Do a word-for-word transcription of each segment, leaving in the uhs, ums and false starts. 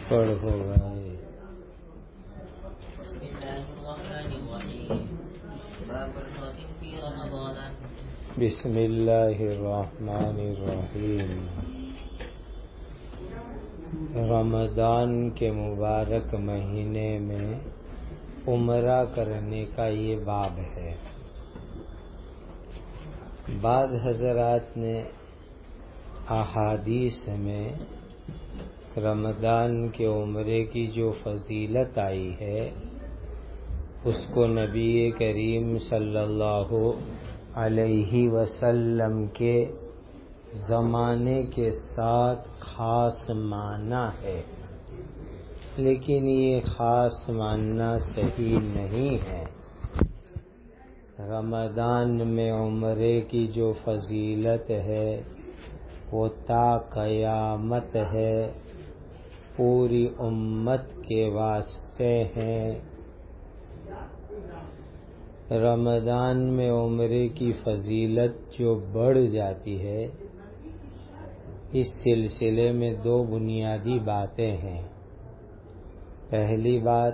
پڑھ ہو گئے. بسم اللہ الرحمن الرحیم باب الرغبة فی رمضان. بسم اللہ الرحمن الرحیم. رمضان کے مبارک مہینے میں عمرہ کرنے کا یہ باب ہے. بعض حضرات نے احادیث میں رمضان کے عمرے کی جو فضیلت آئی ہے اس کو نبی کریم صلی اللہ علیہ وسلم کے زمانے کے ساتھ خاص معنی ہے، لیکن یہ خاص معنی صحیح نہیں ہے. رمضان میں عمرے کی جو فضیلت ہے وہ تا قیامت ہے، پوری امت کے واسطے ہیں. رمضان میں عمرے کی فضیلت جو بڑھ جاتی ہے، اس سلسلے میں دو بنیادی باتیں ہیں. پہلی بات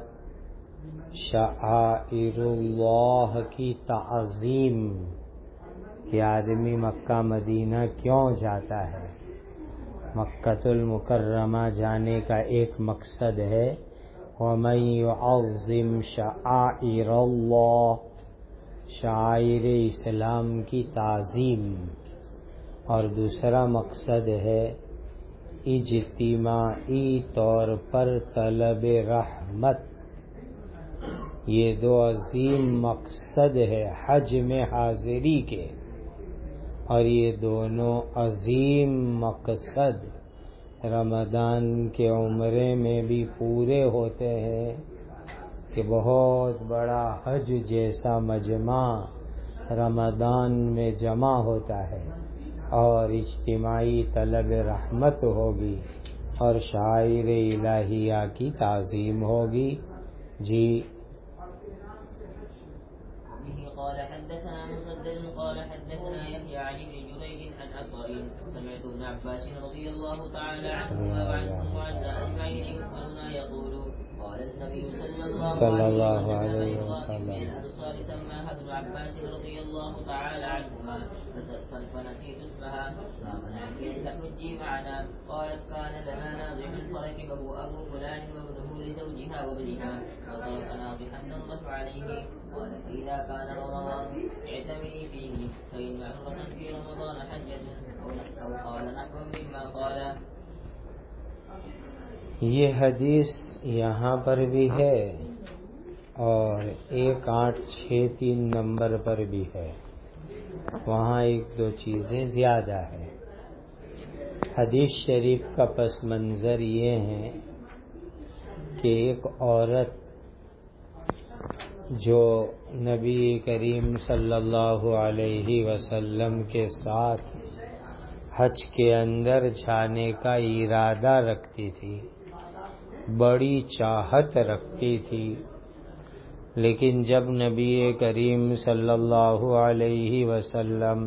شعائر اللہ کی تعظیم کہ آدمی مکہ مدینہ کیوں جاتا ہے. مکۃ المکرمہ جانے کا ایک مقصد ہے وَمَن يُعَظِّمْ شَعَائِرَ اللَّهِ، شعائر اسلام کی تعظیم. اور دوسرا مقصد ہے اجتماعی طور پر طلب رحمت. یہ دو عظیم مقصد ہے حج میں حاضری کے، اور یہ دونوں عظیم مقصد رمضان کے عمرے میں بھی پورے ہوتے ہیں کہ بہت بڑا حج جیسا مجمع رمضان میں جمع ہوتا ہے، اور اجتماعی طلب رحمت ہوگی اور شعائر الہیہ کی تعظیم ہوگی. جی قال حدثنا مسدد قال حدثنا يحيى عن ابن جريج عن عطاء سمعت ابن عباس رضي الله تعالى عنهما وعنهم وعنا اجمعين يخبرنا يقول قال النبي صلى الله عليه وسلم من الانصار سماها ابن عباس رضي الله تعالى عنهما فنسيت اسمها ما منعك ان تحجي معنا. قالت كان لنا ناضح فركبه ابو فلان وابنه لزوجها وابنها وترك ناضحا ننضح عليه. قال فإذا كان رمضان اعتمري فيه فإن عمرة في رمضان حجة أو قال نحو مما قال. یہ حدیث یہاں پر بھی ہے اور ایک آٹھ چھ تین نمبر پر بھی ہے. وہاں ایک دو چیزیں زیادہ ہیں. حدیث شریف کا پس منظر یہ ہے کہ ایک عورت جو نبی کریم صلی اللہ علیہ وسلم کے ساتھ حج کے اندر جانے کا ارادہ رکھتی تھی، بڑی چاہت رکھتی تھی، لیکن جب نبی کریم صلی اللہ علیہ وسلم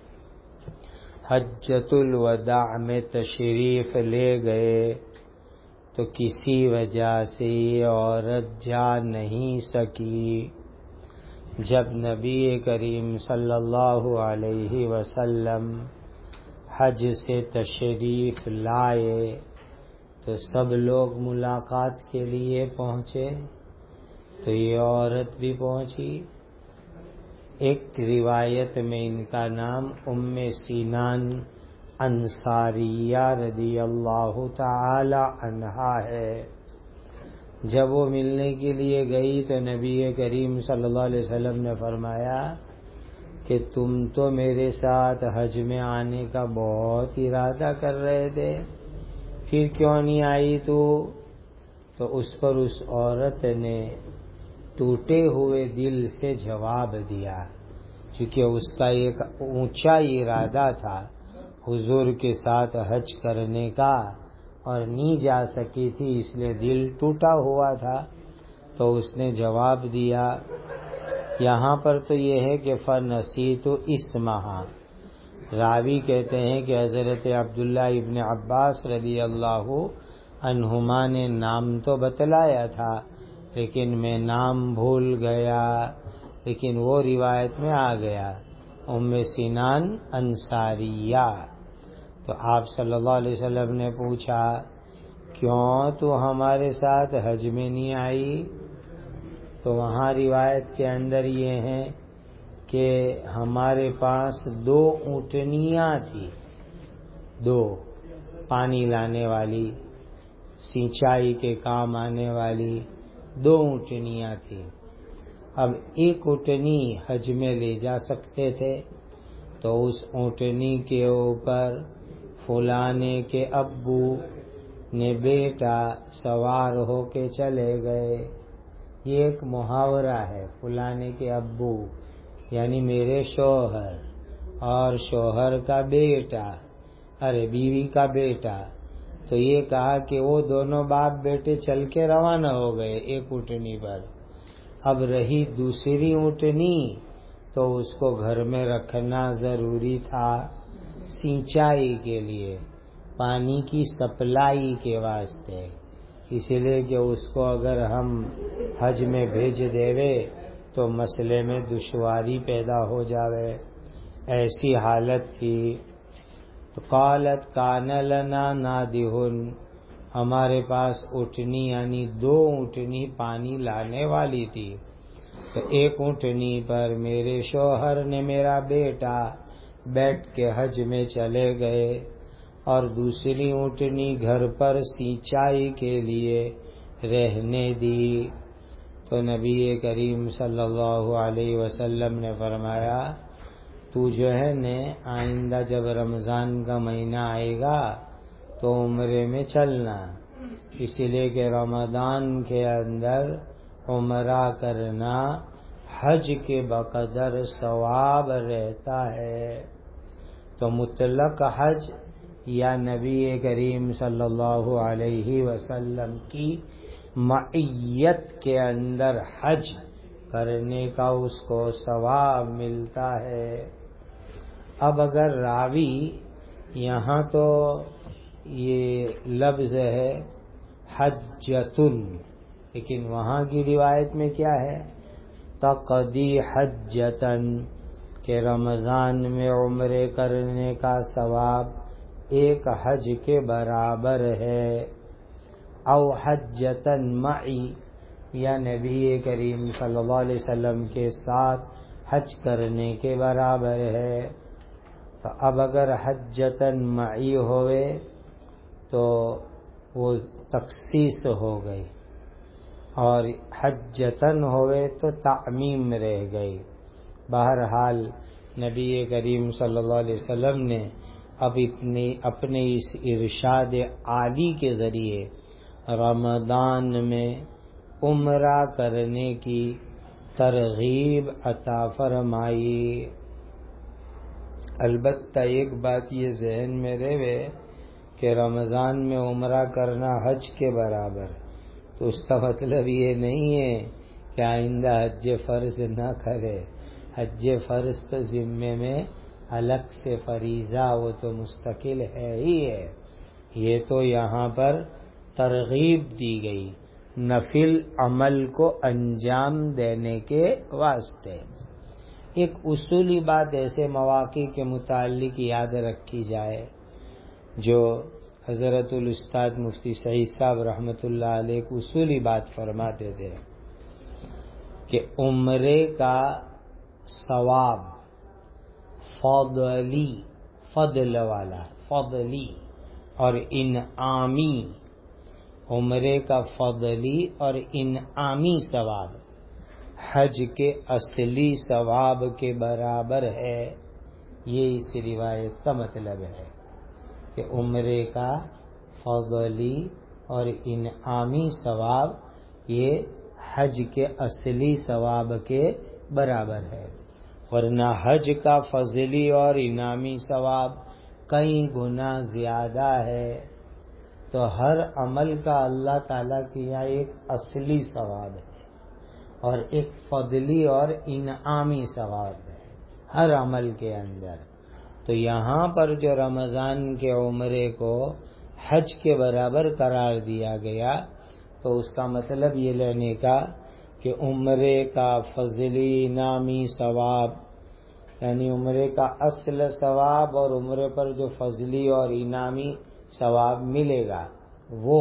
حجۃ الوداع میں تشریف لے گئے تو کسی وجہ سے یہ عورت جا نہیں سکی. جب نبی کریم صلی اللہ علیہ وسلم حج سے تشریف لائے تو سب لوگ ملاقات کے لیے پہنچے، تو یہ عورت بھی پہنچی. ایک روایت میں ان کا نام ام سینان انصاریہ رضی اللہ تعالی عنہا ہے. جب وہ ملنے کے لیے گئی تو نبی کریم صلی اللہ علیہ وسلم نے فرمایا کہ تم تو میرے ساتھ حج میں آنے کا بہت ارادہ کر رہے تھے، پھر کیوں نہیں آئی تو تو اس پر اس عورت نے ٹوٹے ہوئے دل سے جواب دیا، چونکہ اس کا ایک اونچا ارادہ تھا حضور کے ساتھ حج کرنے کا اور نہیں جا سکی تھی، اس لیے دل ٹوٹا ہوا تھا. تو اس نے جواب دیا. یہاں پر تو یہ ہے کہ فنسیت اسمہا، راوی کہتے ہیں کہ حضرت عبداللہ ابن عباس رضی اللہ عنہما نے نام تو بتلایا تھا لیکن میں نام بھول گیا، لیکن وہ روایت میں آ گیا ام سنان انصاریہ۔ تو آپ صلی اللہ علیہ وسلم نے پوچھا کیوں تو ہمارے ساتھ حج میں نہیں آئی؟ تو وہاں روایت کے اندر یہ ہے کہ ہمارے پاس دو اونٹنیاں تھی، دو پانی لانے والی، سینچائی کے کام آنے والی دو اونٹنیاں تھی۔ اب ایک اونٹنی حج میں لے جا سکتے تھے، تو اس اونٹنی کے اوپر فلانے کے ابو نے بیٹا سوار ہو کے چلے گئے۔ یہ ایک محاورہ ہے، فلانے کے ابو یعنی میرے شوہر اور شوہر کا بیٹا، ارے بیوی کا بیٹا، تو یہ کہا کہ وہ دونوں باپ بیٹے چل کے روانہ ہو گئے ایک اونٹنی پر۔ اب رہی دوسری اونٹنی تو اس کو گھر میں رکھنا ضروری تھا سینچائی کے لیے، پانی کی سپلائی کے واسطے، اس لیے کہ اس کو اگر ہم حج میں بھیج دیوے تو مسئلے میں دشواری پیدا ہو جاوے، ایسی حالت تھی۔ تو قالت کان لنا نادہن، ہمارے پاس اونٹنی یعنی دو اونٹنی پانی لانے والی تھی، تو ایک اونٹنی پر میرے شوہر نے میرا بیٹا بیٹھ کے حج میں چلے گئے اور دوسری اونٹنی گھر پر سینچائی کے لیے رہنے دی۔ تو نبی کریم صلی اللہ علیہ وسلم نے فرمایا تو جو ہے نا آئندہ جب رمضان کا مہینہ آئے گا تو عمرے میں چلنا، اس لیے کہ رمضان کے اندر عمرہ کرنا حج کے بقدر ثواب رہتا ہے۔ تو مطلق حج یا نبی کریم صلی اللہ علیہ وسلم کی معیت کے اندر حج کرنے کا اس کو ثواب ملتا ہے۔ اب اگر راوی یہاں تو یہ لفظ ہے حجتن، لیکن وہاں کی روایت میں کیا ہے تقضی حجتن، کہ رمضان میں عمرے کرنے کا ثواب ایک حج کے برابر ہے۔ او حجتن معی، یا نبی کریم صلی اللہ علیہ وسلم کے ساتھ حج کرنے کے برابر ہے۔ تو اب اگر حجتن معی ہوئے تو وہ تخصیص ہو گئی، اور حجتن ہوئے تو تعمیم رہ گئی۔ بہرحال نبی کریم صلی اللہ علیہ وسلم نے اب اتنی اپنے اس ارشاد عالی کے ذریعے رمضان میں عمرہ کرنے کی ترغیب عطا فرمائی۔ البتہ ایک بات یہ ذہن میں رہے کہ رمضان میں عمرہ کرنا حج کے برابر، تو اس کا مطلب یہ نہیں ہے کہ آئندہ حج فرض نہ کرے۔ حج فرض تو ذمے میں الگ سے فریضہ وہ تو مستقل ہے ہی ہے، یہ تو یہاں پر ترغیب دی گئی نفل عمل کو انجام دینے کے واسطے۔ ایک اصولی بات ایسے مواقع کے متعلق یاد رکھی جائے جو حضرت الاستاد مفتی سعید صاحب رحمۃ اللہ علیہ کو اصولی بات فرماتے تھے کہ عمرے کا ثواب فضلی، فضل والا، فضلی اور انعامی، عمرے کا فضلی اور انعامی ثواب حج کے اصلی ثواب کے برابر ہے۔ یہ اس روایت کا مطلب ہے کہ عمرے کا فضلی اور انعامی ثواب یہ حج کے اصلی ثواب کے برابر ہے، ورنہ حج کا فضلی اور انعامی ثواب کئی گنا زیادہ ہے۔ تو ہر عمل کا اللہ تعالیٰ کے یہاں ایک اصلی ثواب ہے اور ایک فضلی اور انعامی ثواب ہے ہر عمل کے اندر۔ تو یہاں پر جو رمضان کے عمرے کو حج کے برابر قرار دیا گیا تو اس کا مطلب یہ لینے کا کہ عمرے کا فضلی انعامی ثواب، یعنی عمرے کا اصل ثواب اور عمرے پر جو فضلی اور انعامی ثواب ملے گا وہ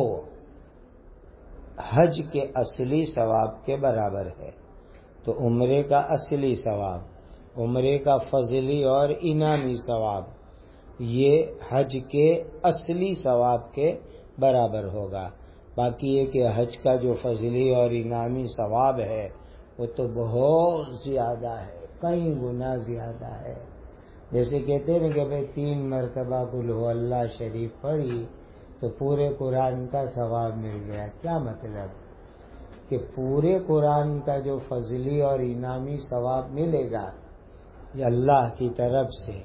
حج کے اصلی ثواب کے برابر ہے۔ تو عمرے کا اصلی ثواب، عمرے کا فضلی اور انعامی ثواب یہ حج کے اصلی ثواب کے برابر ہوگا۔ باقی یہ کہ حج کا جو فضلی اور انعامی ثواب ہے وہ تو بہت زیادہ ہے، کئی گنا زیادہ ہے۔ جیسے کہتے ہیں کہ بھئی تین مرتبہ قل ہو اللہ شریف پڑھی تو پورے قرآن کا ثواب مل گیا۔ کیا مطلب کہ پورے قرآن کا جو فضلی اور انعامی ثواب ملے گا یہ اللہ کی طرف سے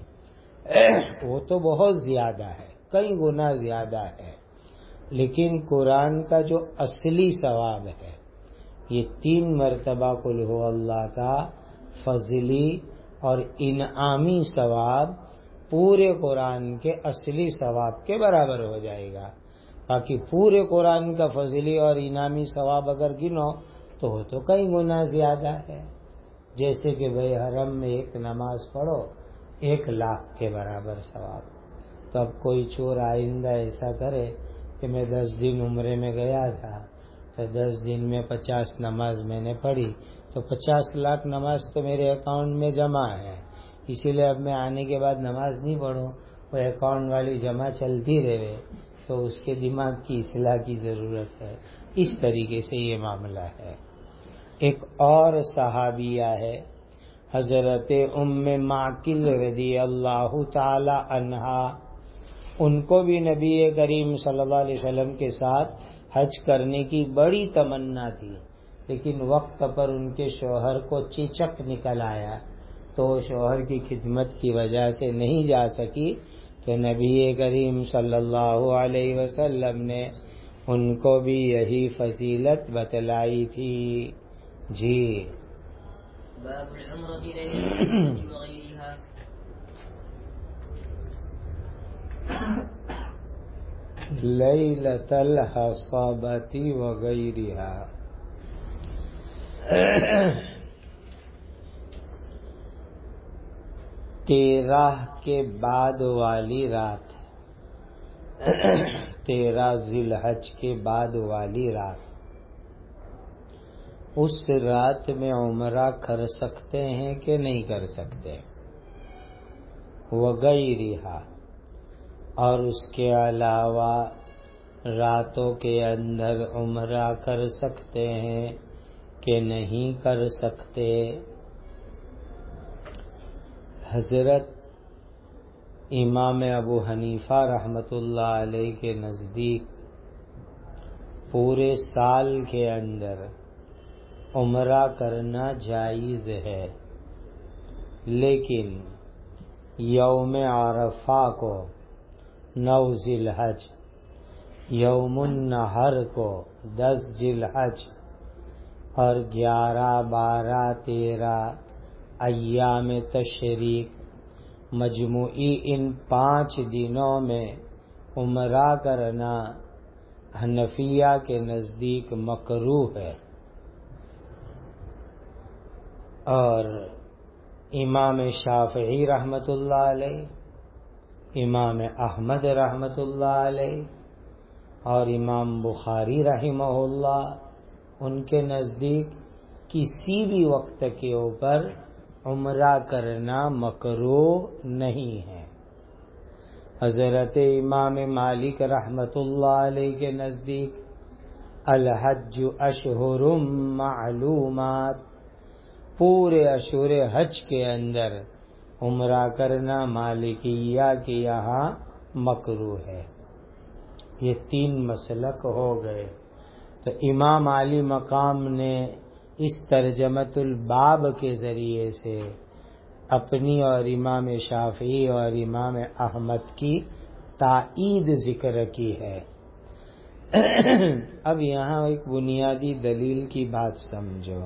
وہ تو بہت زیادہ ہے، کئی گنا زیادہ ہے، لیکن قرآن کا جو اصلی ثواب ہے یہ تین مرتبہ قل ہو اللہ کا فضلی اور انعامی ثواب پورے قرآن کے اصلی ثواب کے برابر ہو جائے گا۔ باقی پورے قرآن کا فضلی اور انعامی ثواب اگر گنو تو وہ تو کئی گنا زیادہ ہے۔ جیسے کہ بھئی حرم میں ایک نماز پڑھو ایک لاکھ کے برابر ثواب۔ تو اب کوئی چور آئندہ ایسا کرے کہ میں دس دن عمرے میں گیا تھا تو دس دن میں پچاس نماز میں نے پڑھی تو پچاس لاکھ نماز تو میرے اکاؤنٹ میں جمع ہے، اسی لیے اب میں آنے کے بعد نماز نہیں پڑھوں، وہ اکاؤنٹ والی جمع چلتی رہے، تو اس کے دماغ کی اصلاح کی ضرورت ہے۔ اس طریقے سے یہ معاملہ ہے۔ ایک اور صحابیہ ہے حضرت ام معقل رضی اللہ تعالی عنہا، ان کو بھی نبی کریم صلی اللہ علیہ وسلم کے ساتھ حج کرنے کی بڑی تمنا تھی، لیکن وقت پر ان کے شوہر کو چیچک نکل آیا تو شوہر کی خدمت کی وجہ سے نہیں جا سکی، تو نبی کریم صلی اللہ علیہ وسلم نے ان کو بھی یہی فضیلت بتلائی تھی۔ جی باب العمرة ليلة الحج وغيرها۔ لیلۃ الحصابۃ وغیرها، تیرہ کے بعد والی رات، تیرہ ذی الحج کے بعد والی رات، اس رات میں عمرہ کر سکتے ہیں کہ نہیں کر سکتے؟ وغیرہ، اور اس کے علاوہ راتوں کے اندر عمرہ کر سکتے ہیں کہ نہیں کر سکتے؟ حضرت امام ابو حنیفہ رحمۃ اللہ علیہ کے نزدیک پورے سال کے اندر عمرہ کرنا جائز ہے، لیکن یوم عرفہ کو، نو ذی الحج، یوم النحر کو، دس ذی الحج، اور گیارہ بارہ تیرہ ایام تشریق، مجموعی ان پانچ دنوں میں عمرہ کرنا حنفیہ کے نزدیک مکروہ ہے، اور امام شافعی رحمۃ اللہ علیہ، امام احمد رحمۃ اللہ علیہ اور امام بخاری رحمہ اللہ، ان کے نزدیک کسی بھی وقت کے اوپر عمرہ کرنا مکروہ نہیں ہے۔ حضرت امام مالک رحمۃ اللہ علیہ کے نزدیک الحج اشہر معلومات، پورے اشہر حج کے اندر عمرہ کرنا مالکیہ کے یہاں مکروہ ہے۔ یہ تین مسلک ہو گئے۔ تو امام علی مقام نے اس ترجمۃ الباب کے ذریعے سے اپنی اور امام شافعی اور امام احمد کی تائید ذکر کی ہے۔ اب یہاں ایک بنیادی دلیل کی بات سمجھو۔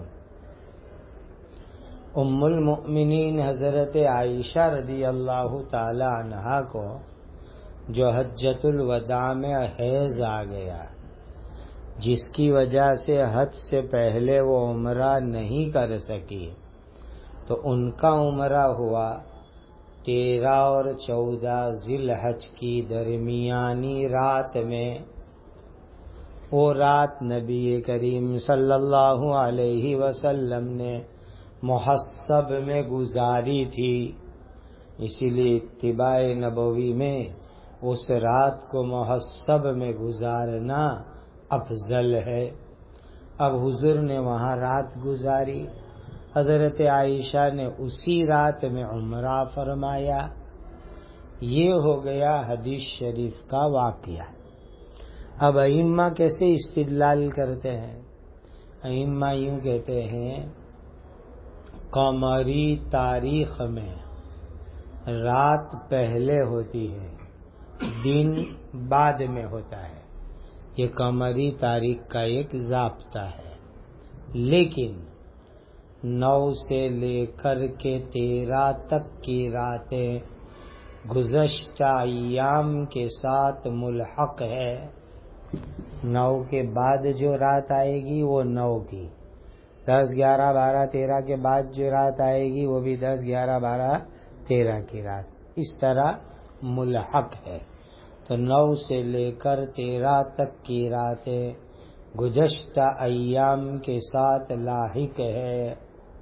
ام المؤمنین حضرت عائشہ رضی اللہ تعالی عنہا کو جو حجۃ الوداع میں حیض آ گیا، جس کی وجہ سے حج سے پہلے وہ عمرہ نہیں کر سکی، تو ان کا عمرہ ہوا تیرہ اور چودہ ذی الحج کی درمیانی رات میں۔ وہ رات نبی کریم صلی اللہ علیہ وسلم نے محصب میں گزاری تھی، اسی لیے اتباع نبوی میں اس رات کو محصب میں گزارنا افضل ہے۔ اب حضور نے وہاں رات گزاری، حضرت عائشہ نے اسی رات میں عمرہ فرمایا۔ یہ ہو گیا حدیث شریف کا واقعہ۔ اب ائمہ کیسے استدلال کرتے ہیں؟ ائمہ یوں کہتے ہیں، قمری تاریخ میں رات پہلے ہوتی ہے، دن بعد میں ہوتا ہے، یہ قمری تاریخ کا ایک ضابطہ ہے۔ لیکن نو سے لے کر کے تیرہ تک کی راتیں گزشتہ ایام کے ساتھ ملحق ہے۔ نو کے بعد جو رات آئے گی وہ نو کی، دس گیارہ بارہ تیرہ کے بعد جو رات آئے گی وہ بھی دس گیارہ بارہ تیرہ کی رات، اس طرح ملحق ہے۔ تو نو سے لے کر تیرہ تک کی راتیں گزشتہ ایام کے ساتھ لاحق ہے۔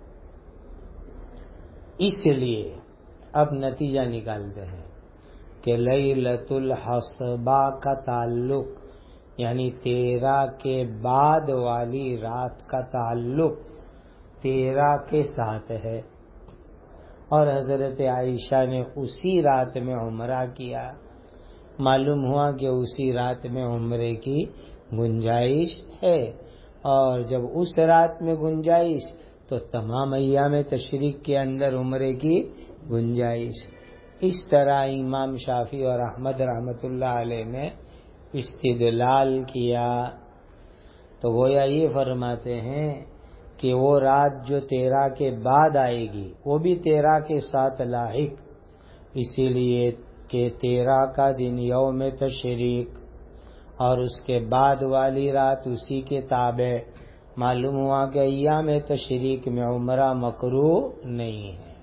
اس لیے اب نتیجہ نکالتے ہیں کہ لیلۃ الحصبہ کا تعلق، یعنی تیرہ کے بعد والی رات کا تعلق تیرہ کے ساتھ ہے، اور حضرت عائشہ نے اسی رات میں عمرہ کیا۔ معلوم ہوا کہ اسی رات میں عمرے کی گنجائش ہے، اور جب اس رات میں گنجائش تو تمام ایام تشریق کے اندر عمرے کی گنجائش۔ اس طرح امام شافعی اور احمد رحمۃ اللہ علیہ نے استدلال کیا۔ تو گویا یہ فرماتے ہیں کہ وہ رات جو تیرہ کے بعد آئے گی وہ بھی تیرہ کے ساتھ لاحق، اسی لیے کہ تیرہ کا دن یوم تشریق اور اس کے بعد والی رات اسی کے تابع۔ معلوم ہوا کہ ایام تشریق میں عمرہ مکروہ نہیں ہے۔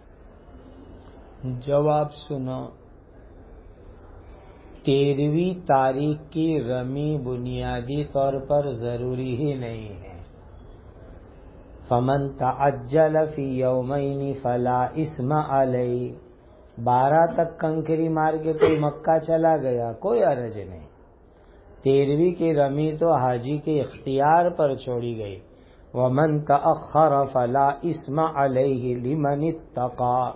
جواب سنو، تیرہویں تاریخ کی رمی بنیادی طور پر ضروری ہی نہیں ہے۔ فمن تعجل فی یومین فلا اثم علیہ، بارہ تک کنکری مار کے کوئی مکہ چلا گیا کوئی حرج نہیں۔ تیرہویں کی رمی تو حاجی کے اختیار پر چھوڑی گئی۔ ومن تأخر فلا اثم علیہ لمن اتقى،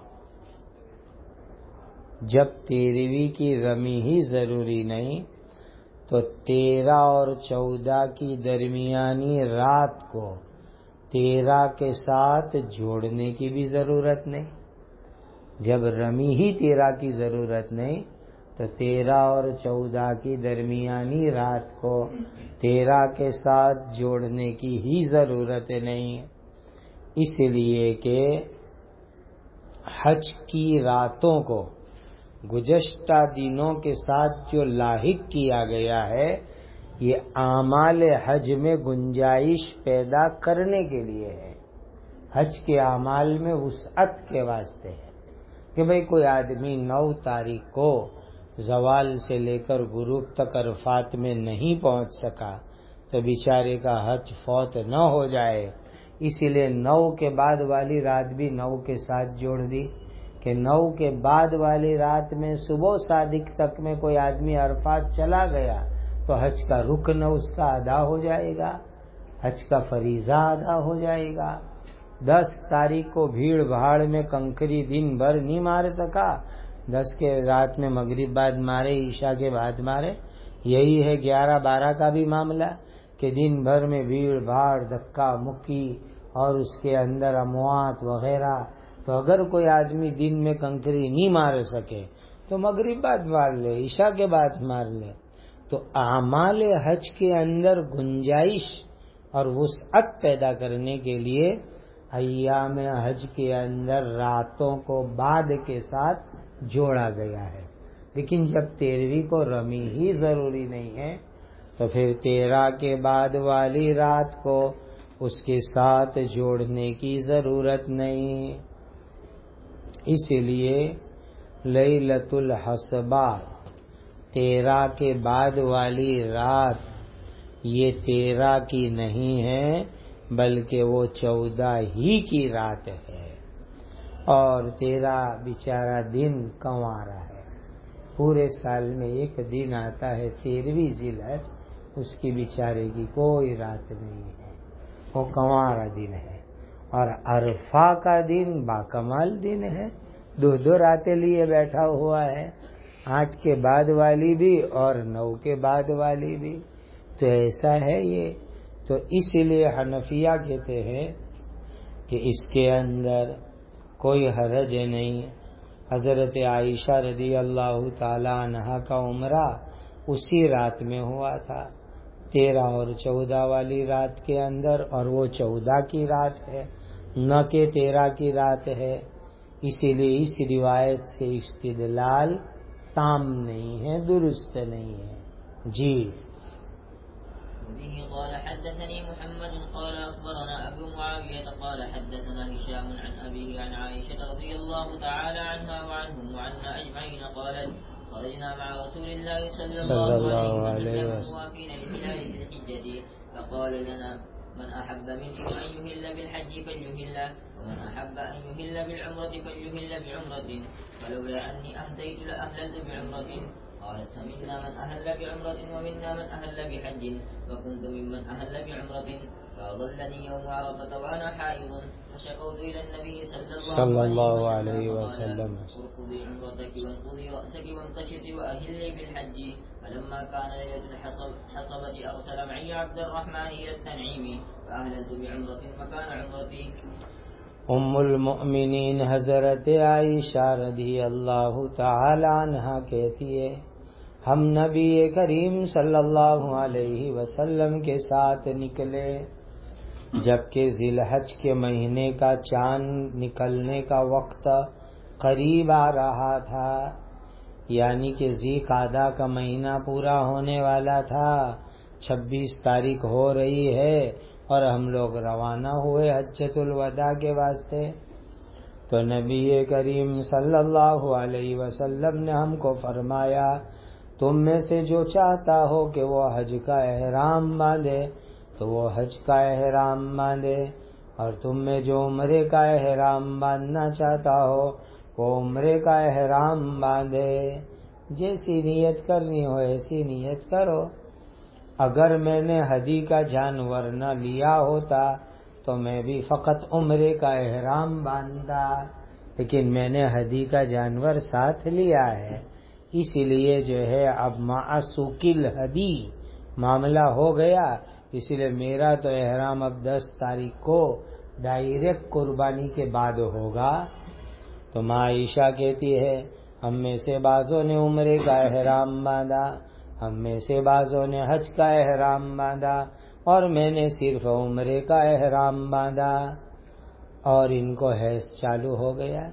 جب تیرہویں کی رمی ہی ضروری نہیں تو تیرہ اور چودہ کی درمیانی رات کو تیرہ کے ساتھ جوڑنے کی بھی ضرورت نہیں۔ جب رمی ہی تیرہ کی ضرورت نہیں تو تیرہ اور چودہ کی درمیانی رات کو تیرہ کے ساتھ جوڑنے کی ہی ضرورت نہیں، اس لیے کہ حج کی راتوں کو گزشتہ دنوں کے ساتھ جو لاحق کیا گیا ہے یہ اعمال حج میں گنجائش پیدا کرنے کے لیے ہے، حج کے اعمال میں وسعت کے واسطے ہے کہ بھئی کوئی آدمی نو تاریخ کو زوال سے لے کر غروب تک عرفات میں نہیں پہنچ سکا تو بیچارے کا حج فوت نہ ہو جائے، اسی لیے نو کے بعد والی رات بھی نو کے ساتھ جوڑ دی کہ نو کے بعد والی رات میں صبح صادق تک میں کوئی آدمی عرفات چلا گیا تو حج کا رکن اس کا ادا ہو جائے گا، حج کا فریضہ ادا ہو جائے گا۔ دس تاریخ کو بھیڑ بھاڑ میں کنکری دن بھر نہیں مار سکا، دس کے رات میں مغرب بعد مارے، عشاء کے بعد مارے، یہی ہے گیارہ بارہ کا بھی معاملہ کہ دن بھر میں بھیڑ بھاڑ دھکا مکی اور اس کے اندر اموات وغیرہ، تو اگر کوئی آدمی دن میں کنکری نہیں مار سکے تو مغرب بعد مار لے، عشاء کے بعد مار لے۔ تو اعمال حج کے اندر گنجائش اور وسعت پیدا کرنے کے لیے ایام حج کے اندر راتوں کو بعد کے ساتھ جوڑا گیا ہے۔ لیکن جب تیرہویں کو رمی ہی ضروری نہیں ہے تو پھر تیرہ کے بعد والی رات کو اس کے ساتھ جوڑنے کی ضرورت نہیں. اس لیے لیلۃ الحسبہ تیرہ کے بعد والی رات یہ تیرہ کی نہیں ہے بلکہ وہ چودہ ہی کی رات ہے. اور تیرہ بیچارہ دن کنوارا ہے. پورے سال میں ایک دن آتا ہے تیرہویں ذی الحج، اس کی بیچارے کی کوئی رات نہیں ہے، وہ کنوارا دن ہے. اور عرفہ کا دن باکمال دن ہے، دو دو راتیں لیے بیٹھا ہوا ہے، آٹھ کے بعد والی بھی اور نو کے بعد والی بھی. تو ایسا ہے یہ. تو اس لیے حنفیہ کہتے ہیں کہ اس کے اندر کوئی حرج نہیں. حضرت عائشہ رضی اللہ تعالی عنہا کا عمرہ اسی رات میں ہوا تھا، تیرہ اور چودہ والی رات کے اندر، اور وہ چودہ کی رات ہے نہ کہ تیرہ کی رات ہے. اسی لیے اس روایت سے استدلال تام نہیں ہے، درست نہیں ہے. جی. وبه قال حدثني محمد قال أخبرنا أبو معاوية قال حدثنا هشام عن أبيه عن عائشة رضي الله تعالى عنها وعنهم وعنا أجمعين قالت خرجنا مع رسول الله صلى الله عليه وسلم موافين لهلال ذي الحجة فقال لنا من أحب منكم أن يهل بالحج فليهل ومن أحب أن يهل بالعمرة فليهل بعمرة فلولا أني أهديت لأهللت بعمرة. قالت فمنا من أهل بعمرة ومنا من أهل بحج وكنت ممن أهل بعمرة فأضلني يوم عرفة وأنا حائض فشكوت إلى النبي صلى الله عليه وسلم ارقضي عمرتك وانقضي رأسك وانتشطي وأهلي بالحج. فلما كان ليلة الحصبة أرسل معي عبد الرحمن إلى التنعيم فأهللت بعمرة مكان عمرتي. ام المؤمنین حضرت عائشہ رضی اللہ تعالی عنہا کہتی ہے ہم نبی کریم صلی اللہ علیہ وسلم کے ساتھ نکلے جبکہ ذی الحج کے مہینے کا چاند نکلنے کا وقت قریب آ رہا تھا، یعنی کہ ذی قعدہ کا مہینہ پورا ہونے والا تھا، چھبیس تاریخ ہو رہی ہے اور ہم لوگ روانہ ہوئے حجۃ الوداع کے واسطے. تو نبی کریم صلی اللہ علیہ وسلم نے ہم کو فرمایا تم میں سے جو چاہتا ہو کہ وہ حج کا احرام باندھے تو وہ حج کا احرام باندھے، اور تم میں جو عمرے کا احرام باندھنا چاہتا ہو وہ عمرے کا احرام باندھے. جیسی نیت کرنی ہو ایسی نیت کرو. اگر میں نے ہدی کا جانور نہ لیا ہوتا تو میں بھی فقط عمرے کا احرام باندھا، لیکن میں نے ہدی کا جانور ساتھ لیا ہے، اس لیے جو ہے اب معسوکل ہدی معاملہ ہو گیا، اس لیے میرا تو احرام اب دس تاریخ کو ڈائریکٹ قربانی کے بعد ہوگا. تو ماں عائشہ کہتی ہے ہم میں سے بعضوں نے عمرے کا احرام باندھا، ہم میں سے بعضوں نے حج کا احرام باندھا، اور میں نے صرف عمرے کا احرام باندھا. اور ان کو حیض چالو ہو گیا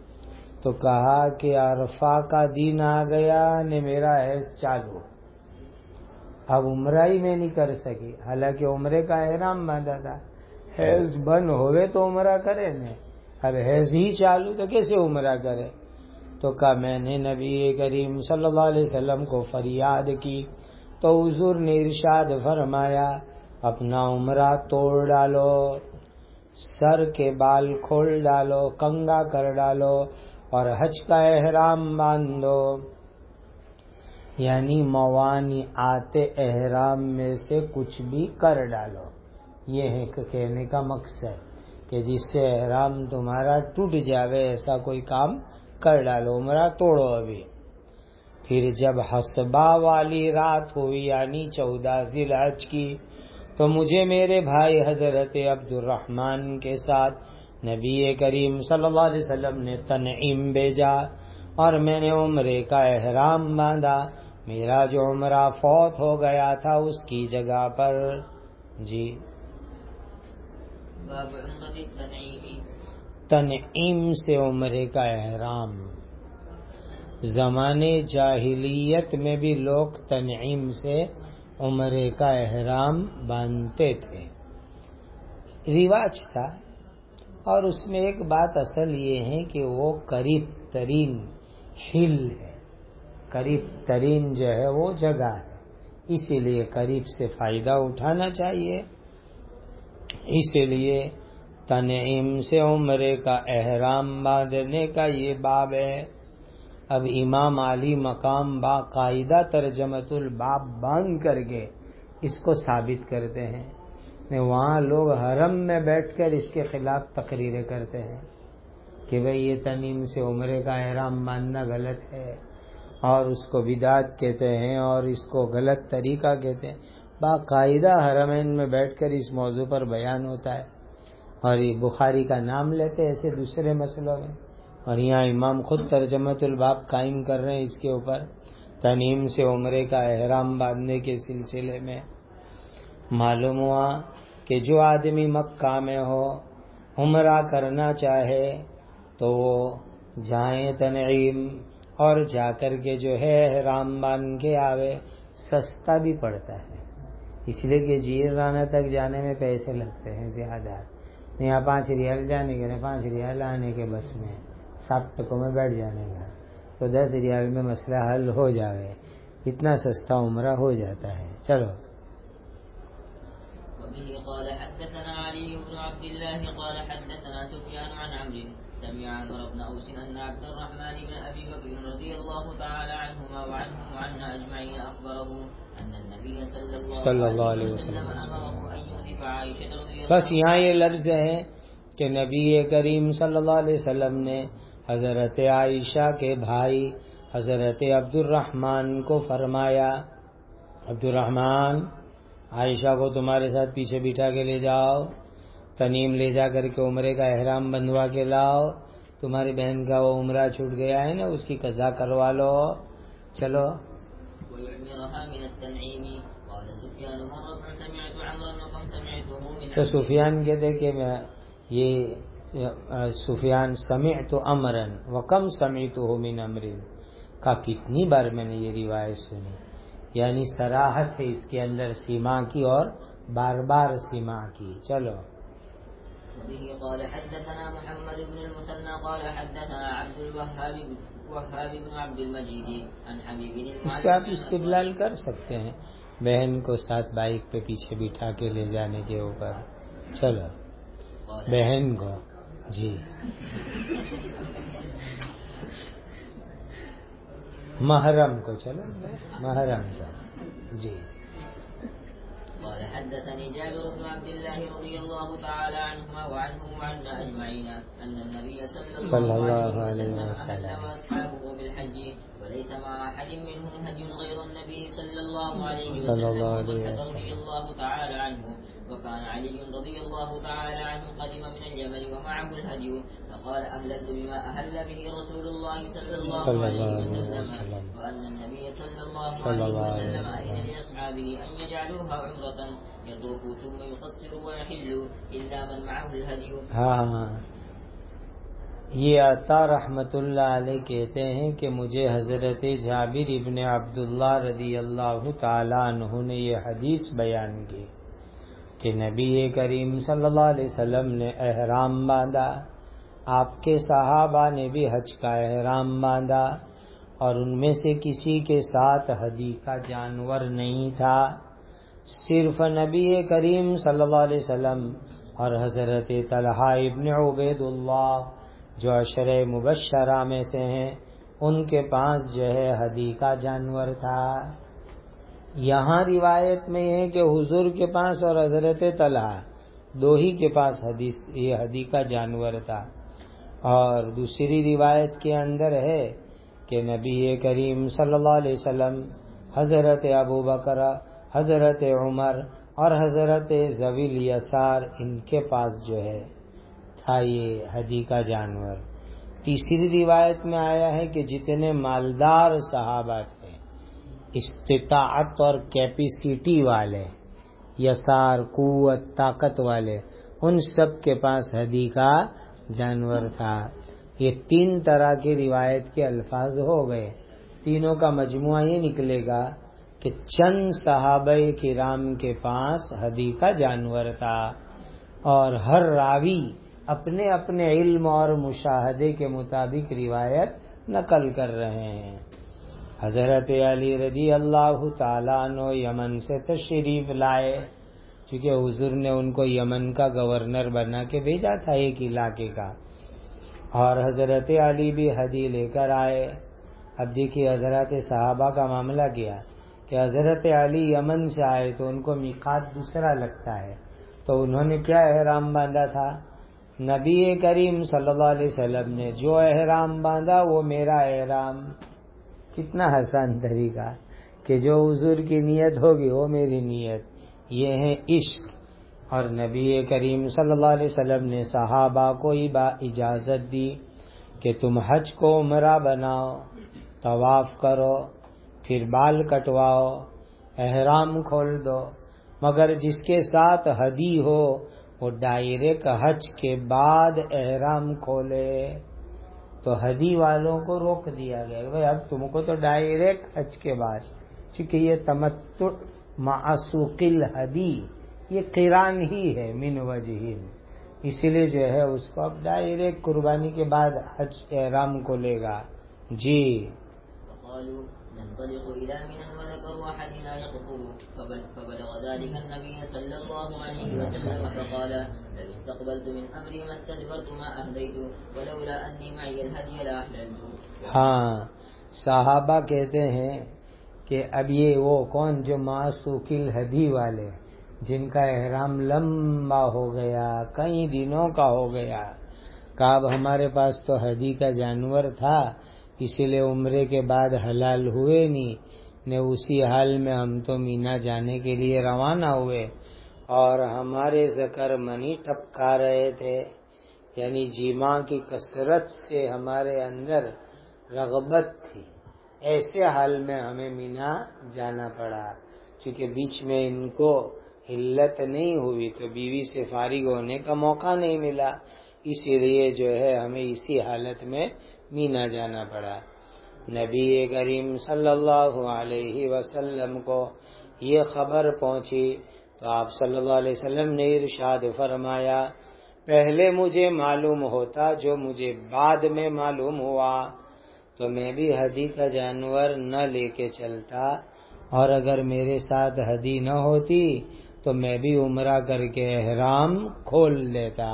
تو کہا کہ عرفہ کا دن آ گیا نے میرا حیض چالو، اب عمرہ ہی میں نہیں کر سکی، حالانکہ عمرے کا احرام باندھا تھا. حیض بند ہوئے تو عمرہ کرے نا، اب حیض ہی چالو تو کیسے عمرہ کرے. تو کہا میں نے نبی کریم صلی اللہ علیہ وسلم کو فریاد کی تو حضور نے ارشاد فرمایا اپنا عمرہ توڑ ڈالو، سر کے بال کھول ڈالو، کنگا کر ڈالو اور حج کا احرام باندھو. یعنی موانی آتے احرام میں سے کچھ بھی کر ڈالو. یہ ہے کہنے کا مقصد کہ جس سے احرام تمہارا ٹوٹ جاوے ایسا کوئی کام کر ڈالو، عمرہ توڑو ابھی. پھر جب حسبہ والی رات ہوئی یعنی چودہ ذی الحج کی تو مجھے میرے بھائی حضرت عبد الرحمن کے ساتھ نبی کریم صلی اللہ علیہ وسلم نے تنعیم بھیجا اور میں نے عمرے کا احرام باندھا. میرا جو عمرہ فوت ہو گیا تھا اس کی جگہ پر. جی. باب عمرۃ التنعیم. تنعیم سے عمرے کا احرام. زمانے جاہلیت میں بھی لوگ تنعیم سے عمرے کا احرام باندھتے تھے، رواج تھا. اور اس میں ایک بات اصل یہ ہے کہ وہ قریب ترین ہل ہے، قریب ترین جو ہے وہ جگہ ہے، اسی لیے قریب سے فائدہ اٹھانا چاہیے. اسی لیے تنعیم سے عمرے کا احرام باندھنے کا یہ باب ہے. اب امام علی مقام باقاعدہ ترجمۃ الباب باندھ کر کے اس کو ثابت کرتے ہیں. وہاں لوگ حرم میں بیٹھ کر اس کے خلاف تقریریں کرتے ہیں کہ بھئی یہ تنعیم سے عمرے کا احرام باندھنا غلط ہے اور اس کو بدعت کہتے ہیں اور اس کو غلط طریقہ کہتے ہیں. باقاعدہ حرمین میں بیٹھ کر اس موضوع پر بیان ہوتا ہے اور یہ بخاری کا نام لیتے ہیں ایسے دوسرے مسئلوں میں، اور یہاں امام خود ترجمۃ الباب قائم کر رہے ہیں اس کے اوپر تنعیم سے عمرے کا احرام باندھنے کے سلسلے میں. معلوم ہوا کہ جو آدمی مکہ میں ہو عمرہ کرنا چاہے تو وہ جائیں تنعیم اور جا کر کے جو ہے احرام باندھ کے آوے. سستا بھی پڑتا ہے اس لیے کہ جیرانہ تک جانے میں پیسے لگتے ہیں زیادہ. یہاں پانچ ریال جانے کے نا پانچ ریال آنے کے بس میں سات ٹکوں میں بیٹھ جانے کا تو دس ریال میں مسئلہ حل ہو جاوے. اتنا سستا عمرہ ہو جاتا ہے. چلو. وبه قال حدثنا علي بن عبد الله قال حدثنا سفيان عن عمرو سمع عمرو بن أوس أن عبد الرحمن بن أبي بكر رضي الله تعالى عنهما وعنهم وعنا أجمعين أخبره أن النبي صلى الله عليه وسلم أمره أن يضيف عائشة رضي الله. بس یہاں یہ لفظ ہے کہ نبی کریم صلی اللہ علیہ وسلم نے حضرت عائشہ کے بھائی حضرت عبد الرحمن کو فرمایا، عبد الرحمن عائشہ کو تمہارے ساتھ پیچھے بٹھا کے لے جاؤ، تنعیم لے جا کر کے عمرے کا احرام بندھوا کے لاؤ، تمہاری بہن کا وہ عمرہ چھوٹ گیا ہے نا اس کی قضا کروا لو. چلو. تو سفیان کہتے کہ میں یہ سفیان سمعت امرا وکم سمعتہ من امر کا کتنی بار میں نے یہ روایت سنی، یعنی صراحت ہے اس کے اندر سیما کی اور بار بار سیما کی. چلو. وبه قال حدثنا محمد بن المثنى قال حدثنا عبد الوهاب وهاب بن عبد المجيد عن حبيب بن المعلم. اس سے آپ استدلال کر سکتے ہیں بہن کو ساتھ بائک پہ پیچھے بٹھا کے لے جانے کے اوپر. چلو. بہن کو جی محرم کو، چلو محرم کو جی. قال حدثني جابر بن عبد الله رضي الله تعالى عنهما وعنهم وعنا أجمعين أن النبي صلى الله عليه وسلم أهل وأصحابه بالحج وليس مع أحد منهم هدي غير النبي صلى الله عليه وسلم وطلحة رضي الله تعالى عنه. وكان علي رضي الله تعالى عنه قدم من اليمن ومعه الهدي فقال أهللت بما أهل به رسول الله صلى الله عليه وسلم وأن النبي صلى الله عليه وسلم أذن لأصحابه أن يجعلوها عمرة يطوفوا ثم يقصروا ويحلوا إلا من معه الهدي. ہاں یہ عطا رحمت اللہ علیہ کہتے ہیں کہ مجھے حضرت جابر ابن عبداللہ رضی اللہ تعالی عنہ نے یہ حدیث بیان کی کہ نبی کریم صلی اللہ علیہ وسلم نے احرام باندھا، آپ کے صحابہ نے بھی حج کا احرام باندھا اور ان میں سے کسی کے ساتھ ہدی کا جانور نہیں تھا، صرف نبی کریم صلی اللہ علیہ وسلم اور حضرت طلحہ ابن عبید اللہ جو عشرہ مبشرہ میں سے ہیں ان کے پاس جو ہے ہدی کا جانور تھا. یہاں روایت میں ہے کہ حضور کے پاس اور حضرت طلحہ دو ہی کے پاس حدیث یہ ہدی کا جانور تھا، اور دوسری روایت کے اندر ہے کہ نبی کریم صلی اللہ علیہ وسلم حضرت ابو بکر، حضرت عمر اور حضرت ذوی الیسار ان کے پاس جو ہے تھا یہ ہدی کا جانور. تیسری روایت میں آیا ہے کہ جتنے مالدار صحابہ تھے، استطاعت اور کیپیسٹی والے، یسار قوت طاقت والے، ان سب کے پاس ہدی کا جانور تھا. یہ تین طرح کی روایت کے الفاظ ہو گئے، تینوں کا مجموعہ یہ نکلے گا کہ چند صحابہ کرام کے پاس ہدی کا جانور تھا، اور ہر راوی اپنے اپنے علم اور مشاہدے کے مطابق روایت نقل کر رہے ہیں۔ حضرت علی رضی اللہ تعالیٰ عنہ یمن سے تشریف لائے، چونکہ حضور نے ان کو یمن کا گورنر بنا کے بھیجا تھا ایک علاقے کا، اور حضرت علی بھی ہدی لے کر آئے۔ اب دیکھیے حضرت صحابہ کا معاملہ کیا کہ حضرت علی یمن سے آئے تو ان کو میقات دوسرا لگتا ہے، تو انہوں نے کیا احرام باندھا تھا؟ نبی کریم صلی اللہ علیہ وسلم نے جو احرام باندھا وہ میرا احرام۔ کتنا آسان طریقہ کہ جو حضور کی نیت ہوگی وہ میری نیت، یہ ہے عشق۔ اور نبی کریم صلی اللہ علیہ وسلم نے صحابہ کو اجازت دی کہ تم حج کو عمرہ بناؤ، طواف کرو، پھر بال کٹواؤ، احرام کھول دو، مگر جس کے ساتھ ہدی ہو وہ ڈائریکٹ حج کے بعد احرام کھولے۔ تو ہدی والوں کو روک دیا گیا، بھائی اب تم کو تو ڈائریکٹ حج کے بعد، چونکہ یہ تمتع مع سوق الہدی یہ قران ہی ہے من وجہ، اسی لیے جو ہے اس کو اب ڈائریکٹ قربانی کے بعد حج احرام کھولے گا۔ جی وقالوا ننطلق إلى منى وذكروا أحدنا يقتل فبلغ ذلك النبي صلى الله عليه وسلم فقال لو استقبلت من أمري ما استدبرت ما أهديت ولولا أني معي الهدي لأحللت۔ ہاں، صحابہ کہتے ہیں کہ اب یہ وہ کون جو معسوق الہدی والے جن کا احرام لمبا ہو گیا، کئی دنوں کا ہو گیا، کہ اب ہمارے پاس تو ہدی کا جانور تھا، اسی لیے عمرے کے بعد حلال ہوئے نہیں نے، اسی حال میں ہم تو مینا جانے کے لیے روانہ ہوئے، اور ہمارے ذکر منی ٹپکا رہے تھے، یعنی جیما کی کثرت سے ہمارے اندر رغبت تھی، ایسے حال میں ہمیں مینا جانا پڑا، چونکہ بیچ میں ان کو علت نہیں ہوئی تو بیوی سے فارغ ہونے کا موقع نہیں ملا، اسی لیے جو ہے ہمیں اسی حالت میں مینا جانا پڑا۔ نبی کریم صلی اللہ علیہ وسلم کو یہ خبر پہنچی تو آپ صلی اللہ علیہ وسلم نے ارشاد فرمایا، پہلے مجھے معلوم ہوتا جو مجھے بعد میں معلوم ہوا تو میں بھی ہدی کا جانور نہ لے کے چلتا، اور اگر میرے ساتھ ہدی نہ ہوتی تو میں بھی عمرہ کر کے احرام کھول لیتا،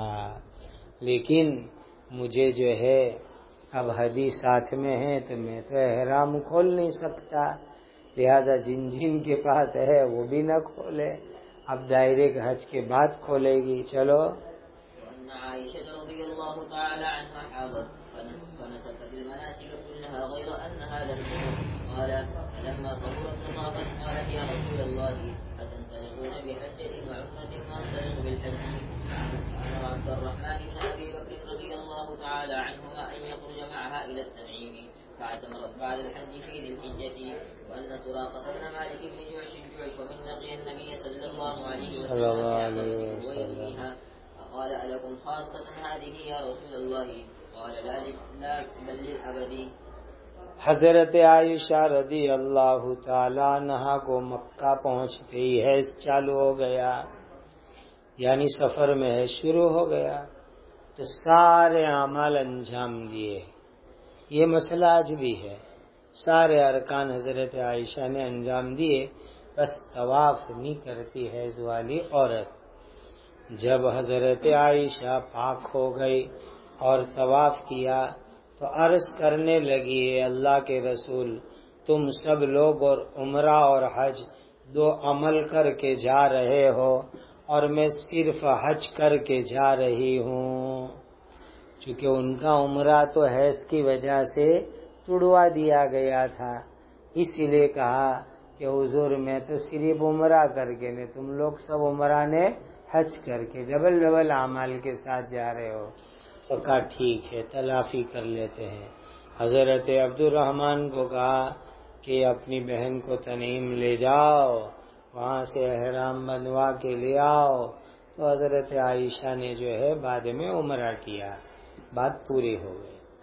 لیکن مجھے جو ہے اب ہدی ساتھ میں ہے تو میں تو احرام کھول نہیں سکتا، لہذا جن جن کے پاس ہے وہ بھی نہ کھولے، اب ڈائریکٹ حج کے بعد کھولے گی۔ چلو وأن عائشة رضي الله تعالى عنها حاضت فنسكت المناسك كلها غير أنها لم تمت، قال فلما طهرت وطافت قالت يا رسول الله أتنطلقون بحجة وعمرة وأنطلق بالحج؟ أمر عبد الرحمن بن أبي بكر رضي الله تعالى عنهما أن يخرج معها إلى التنعيم فاعتمرت بعد الحج في ذي الحجة، وأن سراقة بن مالك بن جعش الجعش ومن لقي النبي صلى الله عليه وسلم فيها قال ألكم خاصة هذه يا رسول الله؟ قال لا لا بل للأبد۔ حضرت عائشہ رضی اللہ تعالیٰ عنہا کو مکہ پہنچتے ہی حیض چالو ہو گیا، یعنی سفر میں حیض شروع ہو گیا، تو سارے اعمال انجام دیے۔ یہ مسئلہ آج بھی ہے، سارے ارکان حضرت عائشہ نے انجام دیے، بس طواف نہیں کرتی حیض والی عورت۔ جب حضرت عائشہ پاک ہو گئی اور طواف کیا تو عرض کرنے لگی، اے اللہ کے رسول، تم سب لوگ اور عمرہ اور حج دو عمل کر کے جا رہے ہو اور میں صرف حج کر کے جا رہی ہوں، چونکہ ان کا عمرہ تو حیض کی وجہ سے توڑوا دیا گیا تھا، اسی لیے کہا کہ حضور میں تو صرف عمرہ کر کے نہیں، تم لوگ سب عمرہ نے حج کر کے ڈبل ڈبل اعمال کے ساتھ جا رہے ہو، تو کہا ٹھیک ہے تلافی کر لیتے ہیں۔ حضرت عبد الرحمن کو کہا کہ اپنی بہن کو تنعیم لے جاؤ، وہاں سے احرام بنوا کے لے آؤ، تو حضرت عائشہ نے جو ہے بعد میں عمرہ کیا، بات پوری ہو گئی۔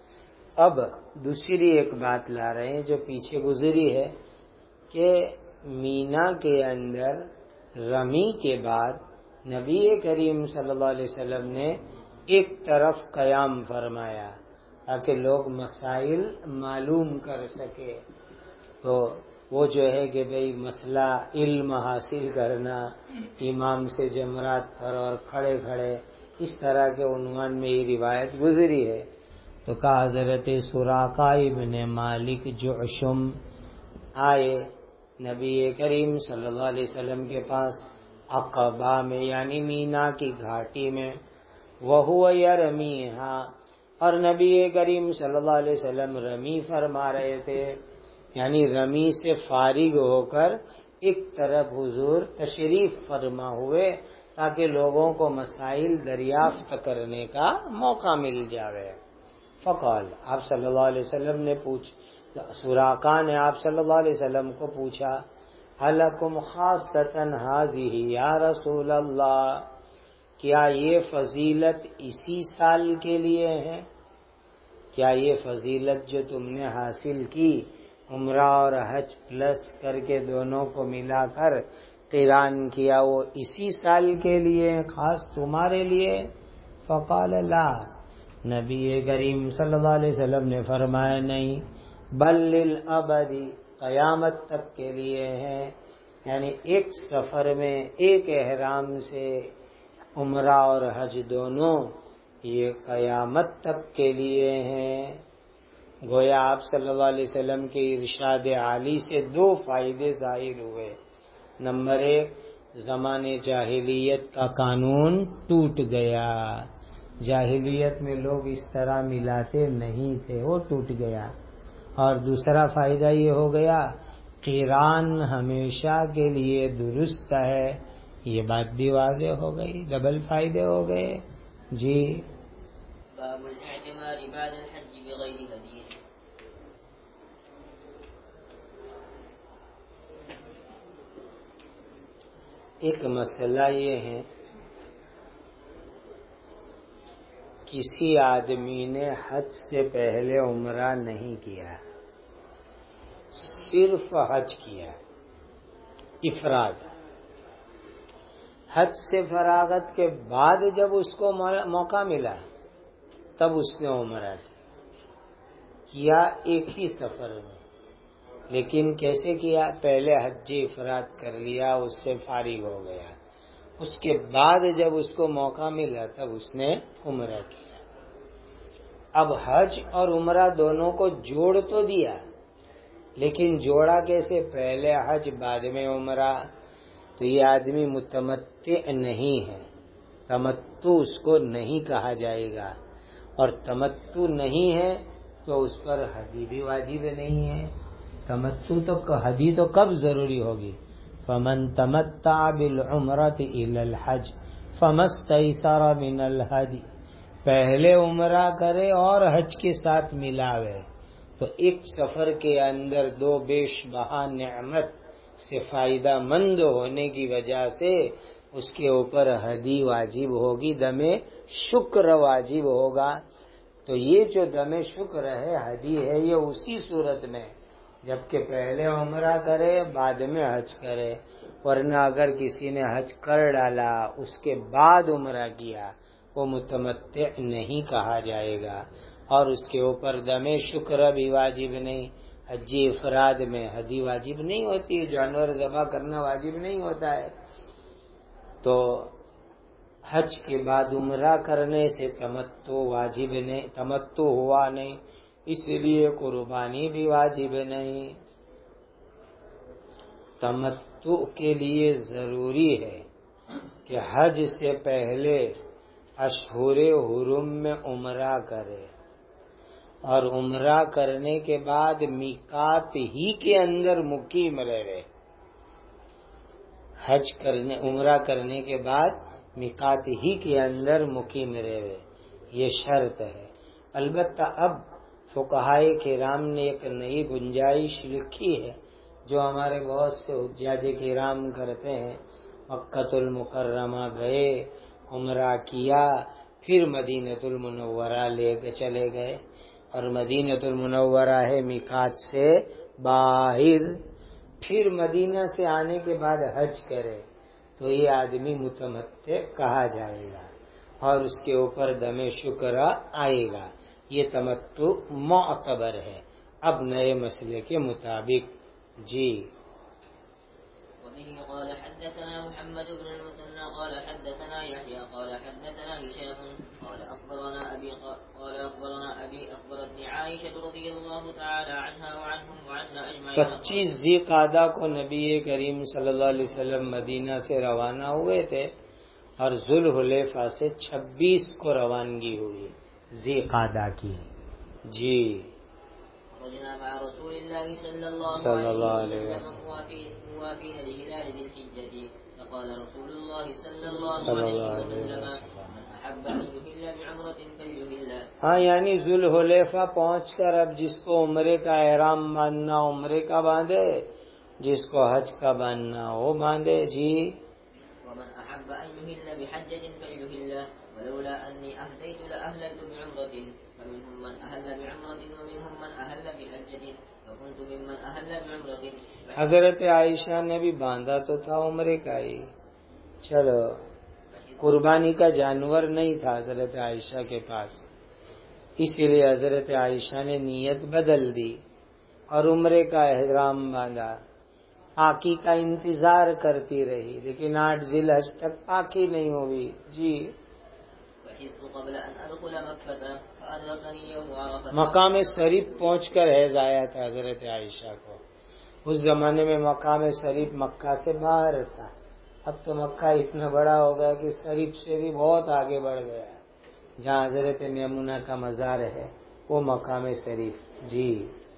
اب دوسری ایک بات لا رہے ہیں جو پیچھے گزری ہے کہ مینا کے اندر رمی کے بعد نبی کریم صلی اللہ علیہ وسلم نے ایک طرف قیام فرمایا تاکہ لوگ مسائل معلوم کر سکے. تو وہ جو ہے کہ بھئی مسئلہ علم حاصل کرنا امام سے جمرات پر اور کھڑے کھڑے اس طرح کے عنوان میں یہ روایت گزری ہے. تو کہا حضرت سراقہ ابن مالک جعشم آئے نبی کریم صلی اللہ علیہ وسلم کے پاس عقبہ میں یعنی مینا کی گھاٹی میں، وَهُوَ يَرْمِيهَا اور نبی کریم صلی اللہ علیہ وسلم رمی فرما رہے تھے، یعنی رمی سے فارغ ہو کر ایک طرف حضور تشریف فرما ہوئے تاکہ لوگوں کو مسائل دریافت کرنے کا موقع مل جاوے. فقال آپ صلی اللہ علیہ وسلم نے پوچھ سراقہ نے آپ صلی اللہ علیہ وسلم کو پوچھا حلکم خاصتاً حاضی یا رسول اللہ، کیا یہ فضیلت اسی سال کے لیے ہے؟ کیا یہ فضیلت جو تم نے حاصل کی عمرہ اور حج پلس کر کے دونوں کو ملا کر قران کیا وہ اسی سال کے لیے خاص تمہارے لیے؟ فقال لا، نبی کریم صلی اللہ علیہ وسلم نے فرمایا نہیں، بل للابد، قیامت تک کے لیے ہے. یعنی ایک سفر میں ایک احرام سے عمرہ اور حج دونوں یہ قیامت تک کے لیے ہیں. گویا آپ صلی اللہ علیہ وسلم کے ارشاد عالی سے دو فائدے ظاہر ہوئے. نمبر ایک، زمانے جاہلیت کا قانون ٹوٹ گیا، جاہلیت میں لوگ اس طرح ملاتے نہیں تھے، وہ ٹوٹ گیا. اور دوسرا فائدہ یہ ہو گیا قران ہمیشہ کے لیے درست ہے، یہ بات بھی واضح ہو گئی، ڈبل فائدے ہو گئے. جی باب الاعتمار بعد الحج بغیر هدی. ایک مسئلہ یہ ہے کسی آدمی نے حج سے پہلے عمرہ نہیں کیا، صرف حج کیا افراد. حج سے فراغت کے بعد جب اس کو موقع ملا تب اس نے عمرہ کیا ایک ہی سفر میں. لیکن کیسے کیا؟ پہلے حج افراد کر لیا، اس سے فارغ ہو گیا، اس کے بعد جب اس کو موقع ملا تب اس نے عمرہ کیا. اب حج اور عمرہ دونوں کو جوڑ تو دیا، لیکن جوڑا کیسے؟ پہلے حج بعد میں عمرہ. تو یہ آدمی متمتع نہیں ہے، تمتع اس کو نہیں کہا جائے گا، اور تمتع نہیں ہے تو اس پر حدی بھی واجب نہیں ہے. تمتع تو حدی تو کب ضروری ہوگی؟ فمن تمتع بالعمرۃ الی الحج فما استیسر من الہدی، پہلے عمرہ کرے اور حج کے ساتھ ملاوے. تو ایک سفر کے اندر دو بیش بہا نعمت سے فائدہ مند ہونے کی وجہ سے اس کے اوپر ہدی واجب ہوگی، دم شکر واجب ہوگا. تو یہ جو دم شکر ہے، ہدی ہے، یہ اسی صورت میں جبکہ پہلے عمرہ کرے بعد میں حج کرے. ورنہ اگر کسی نے حج کر ڈالا اس کے بعد عمرہ کیا وہ متمتع نہیں کہا جائے گا، اور اس کے اوپر دم شکر بھی واجب نہیں. حج افراد میں ہدی واجب نہیں ہوتی، جانور ذبح کرنا واجب نہیں ہوتا ہے. تو حج کے بعد عمرہ کرنے سے تمتع واجب نہیں، تمتع ہوا نہیں، اس لیے قربانی بھی واجب نہیں. تمتع کے لیے ضروری ہے کہ حج سے پہلے اشہر حرم میں عمرہ کرے، اور عمرہ کرنے کے بعد میقات ہی کے اندر مقیم رہے. حج کرنے عمرہ کرنے کے بعد میقات ہی کے اندر مقیم رہے، یہ شرط ہے. البتہ اب فقہائے کرام نے ایک نئی گنجائش لکھی ہے جو ہمارے بہت سے حجاج کرام کرتے ہیں. مکۃ المکرمہ گئے، عمرہ کیا، پھر مدینۃ المنورہ لے کے چلے گئے. اور مدینہ المنورہ ہے میقات سے باہر، پھر مدینہ سے آنے کے بعد حج کرے تو یہ آدمی متمتع کہا جائے گا اور اس کے اوپر دم شکر آئے گا. یہ تمتع معتبر ہے اب نئے مسئلے کے مطابق. جی وبه قال حدثنا محمد بن المثنى قال حدثنا يحيى قال حدثنا هشام قال أخبرنا أبي قال أخبرنا أبي أخبرتني عائشة رضي الله تعالى عنها وعنهم وعنا أجمعين. پچیس ذی قعدہ کو نبی کریم صلی اللہ علیہ وسلم مدینہ سے روانہ ہوئے تھے اور ذوالحلیفہ سے چھبیس کو روانگی ہوئی ذی قعدہ کی. جی خرجنا مع رسول الله صلى الله صلی اللہ عليه علیہ وسلم وسلم موافين لهلال ذي الحجة فقال رسول الله صلى الله صلی عليه اللہ علیہ وسلم وسلم. من أحب أن يهل بعمرة فليهل. ہاں یعنی ذوالحلیفہ پہنچ کر اب جس کو عمرے کا احرام باندھنا عمرے کا باندھے، جس کو حج کا باندھنا وہ باندھے. جی ومن أحب أن يهل بحجة فليهل ولولا أني أهديت لأهللت بعمرة فمنهم من أهل بعمرة ومنهم من أهل بحجة فكنت ممن أهل بعمرة. حضرت عائشہ نے بھی باندھا تو تھا عمرے کا ہی، چلو قربانی کا جانور نہیں تھا حضرت عائشہ کے پاس، اس لیے حضرت عائشہ نے نیت بدل دی اور عمرے کا احرام باندھا. پاکی کا انتظار کرتی رہی لیکن آٹھ ذی الحج تک پاکی نہیں ہوئی. جی وحزت قبل أن أدخل مكة فأدركني يوم عرفة. مقام شریف پہنچ کر حیض آیا تھا حضرت عائشہ کو. اس زمانے میں مقام شریف مکہ سے باہر تھا، اب تو مکہ اتنا بڑا ہو گیا کہ شریف سے بھی بہت آگے بڑھ گیا. جہاں حضرت میمونہ کا مزار ہے وہ مقام شریف. جی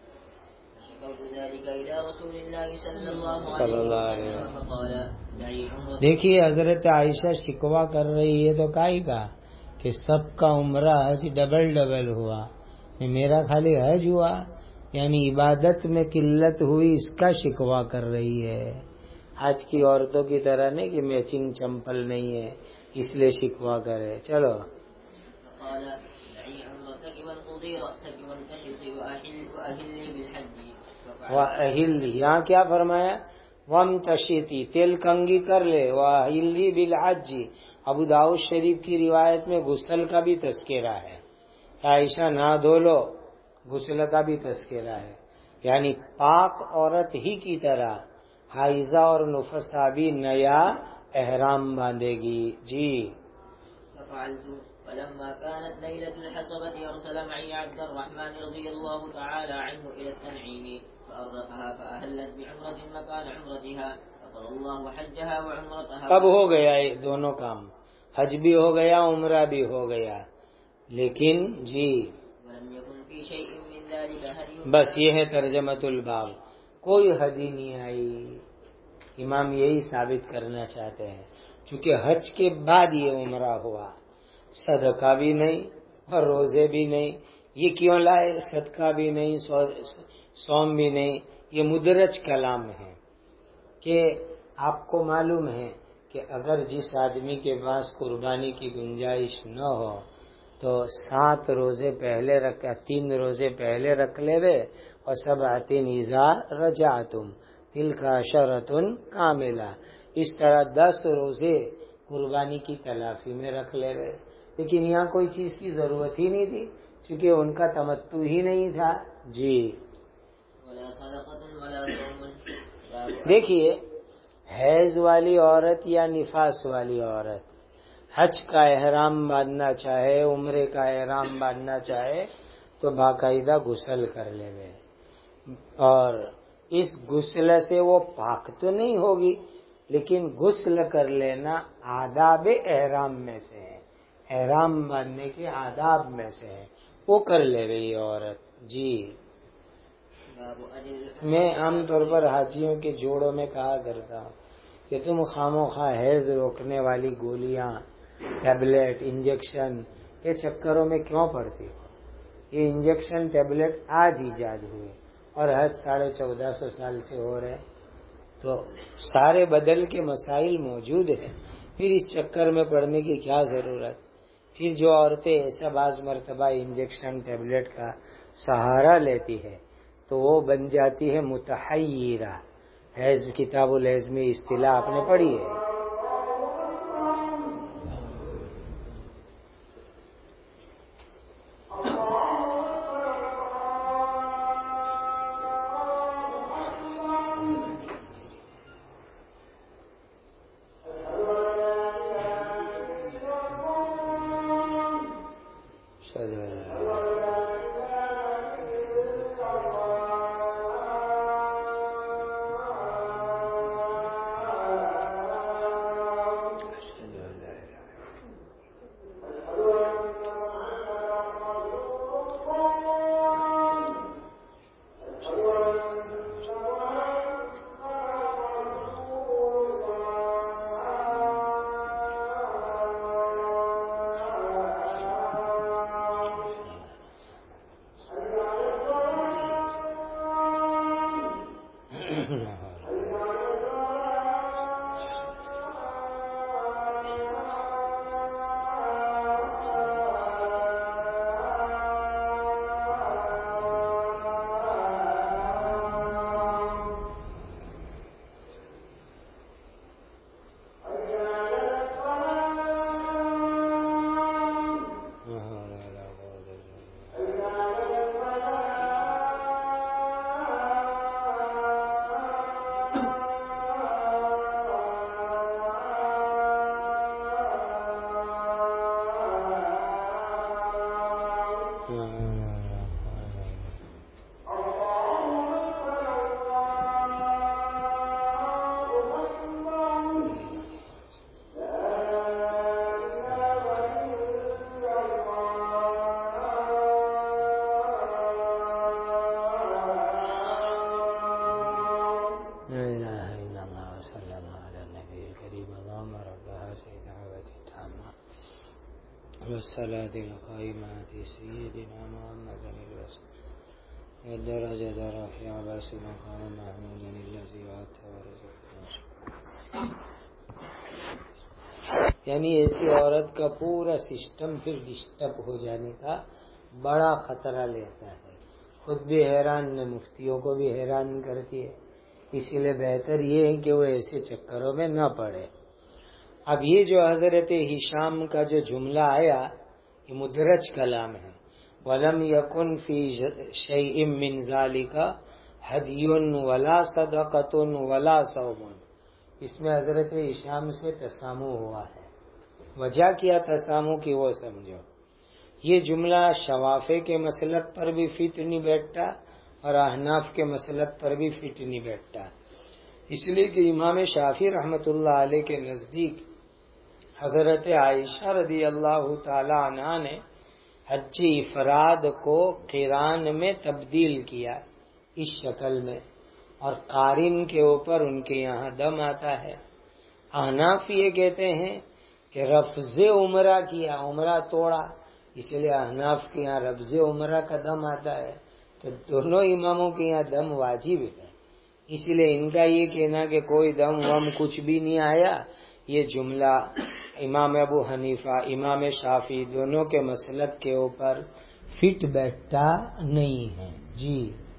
شكوت ذلك إلى رسول الله صلى الله صلی اللہ عليه علیہ وسلم وسلم. فقال دعي عمرة. دیکھیے حضرت عائشہ شکوہ کر رہی ہے تو کائی کا کہ سب کا عمرہ حج ڈبل ڈبل ہوا، میرا خالی حج ہوا، یعنی عبادت میں قلت ہوئی، اس کا شکوہ کر رہی ہے. حج کی عورتوں کی طرح نہیں کہ میچنگ چمپل نہیں ہے اس لیے شکوہ کرے. چلو فقال دعي عمرتك وانقضي رأسك وانتشطي وأهلي بالحج. وَأَهِلِّ، یہاں کیا فرمایا؟ وَامْتَشِطِ، تل کنگی کر لے. وَأَهِلِّ بِالْحَجِّ، ابو داؤد شریف کی روایت میں غسل کا بھی تذکرہ ہے. عائشہ نہ دھو لو، غسل کا بھی تذکرہ ہے، یعنی پاک عورت ہی کی طرح حائضہ اور نفسا بھی نیا احرام باندھے گی. جی ففعلت فلما كانت ليلة الحصبة أرسل معي عبد الرحمن رضي الله تعالى عنه إلى التنعيم فأرزقها فأهلت بعمرة مكان عمرتها فقضى الله حجها وعمرتها. کب ہو گیا یہ دونوں کام؟ حج بھی ہو گیا عمرہ بھی ہو گیا، لیکن جی ولم يكن في شيء من ذلك هدي. بس یہ ہے ترجمۃ الباب، کوئی ہدی نہیں آئی. امام یہی ثابت کرنا چاہتے ہیں چونکہ حج کے بعد یہ عمرہ ہوا، صدقہ بھی نہیں اور روزے بھی نہیں. یہ کیوں لائے؟ صدقہ بھی نہیں، صوم بھی نہیں. یہ مدرج کلام ہے کہ آپ کو معلوم ہے کہ اگر جس آدمی کے پاس قربانی کی گنجائش نہ ہو تو سات روزے پہلے رکھ تین روزے پہلے رکھ لے وے اور سبعۃ اذا رجعتم تلک عشرۃ کاملہ، اس طرح دس روزے قربانی کی تلافی میں رکھ لے وے. لیکن یہاں کوئی چیز کی ضرورت ہی نہیں تھی چونکہ ان کا تمتع ہی نہیں تھا. جی ولا صدقة ولا صوم. دیکھیے حیض والی عورت یا نفاس والی عورت حج کا احرام باندھنا چاہے عمرے کا احرام باندھنا چاہے تو باقاعدہ غسل کر لے گے، اور اس غسل سے وہ پاک تو نہیں ہوگی لیکن غسل کر لینا آداب احرام میں سے ہے، احرام باندھنے کے آداب میں سے ہے، وہ کر لے گئی عورت. جی میں عام طور پر حاجیوں کے جوڑوں میں کہا کرتا ہوں کہ تم خاموخواہ حیض روکنے والی گولیاں، ٹیبلٹ، انجیکشن یہ چکروں میں کیوں پڑتی ہو؟ یہ انجیکشن ٹیبلٹ آج ایجاد ہوئے اور حج ساڑھے چودہ سو سال سے ہو رہے، تو سارے بدل کے مسائل موجود ہیں، پھر اس چکر میں پڑنے کی کیا ضرورت؟ پھر جو عورتیں ایسا بعض مرتبہ انجیکشن ٹیبلٹ کا سہارا لیتی ہے تو وہ بن جاتی ہے متحیرہ. حیض کتاب الحیض میں اصطلاح آپ نے پڑھی ہے. والصلاة القائمة سيدنا محمد الوسط والدرجة رفيع بس مقام محمود الذي وعدت ورزقنا. یعنی ایسی عورت کا پورا سسٹم پھر ڈسٹرب ہو جانے کا بڑا خطرہ لیتا ہے. خود بھی حیران نہ مفتیوں کو بھی حیران کرتی ہے. اسی لیے بہتر یہ ہے کہ وہ ایسے چکروں میں نہ پڑے. اب یہ جو حضرت ہشام کا جو جملہ آیا یہ مدرج کلام ہے. وَلَمْ يَكُنْ فِي شَيْءٍ مِّن ذَلِكَ هَدْيٌ وَلَا صَدَقَةٌ وَلَا صَوْمٌ. اس میں حضرت ہشام سے تسامح ہوا ہے. وجہ کیا تسامح کی وہ سمجھو. یہ جملہ شوافے کے مسلک پر بھی فٹ نہیں بیٹھتا اور احناف کے مسلک پر بھی فٹ نہیں بیٹھتا. اس لیے کہ امام شافعی رحمۃ اللہ علیہ کے نزدیک حضرت عائشہ رضی اللہ تعالی عنہ نے حج افراد کو قران میں تبدیل کیا اس شکل میں، اور قارن کے اوپر ان کے یہاں دم آتا ہے. احناف یہ کہتے ہیں کہ رفض عمرہ کیا، عمرہ توڑا، اس لیے احناف کے یہاں رفض عمرہ کا دم آتا ہے. تو دونوں اماموں کے یہاں دم واجب ہے. اس لیے ان کا یہ کہنا کہ کوئی دم وم کچھ بھی نہیں آیا، یہ جملہ امام ابو حنیفہ امام شافعی دونوں کے مسلک کے اوپر فٹ بیٹھتا نہیں ہے. جی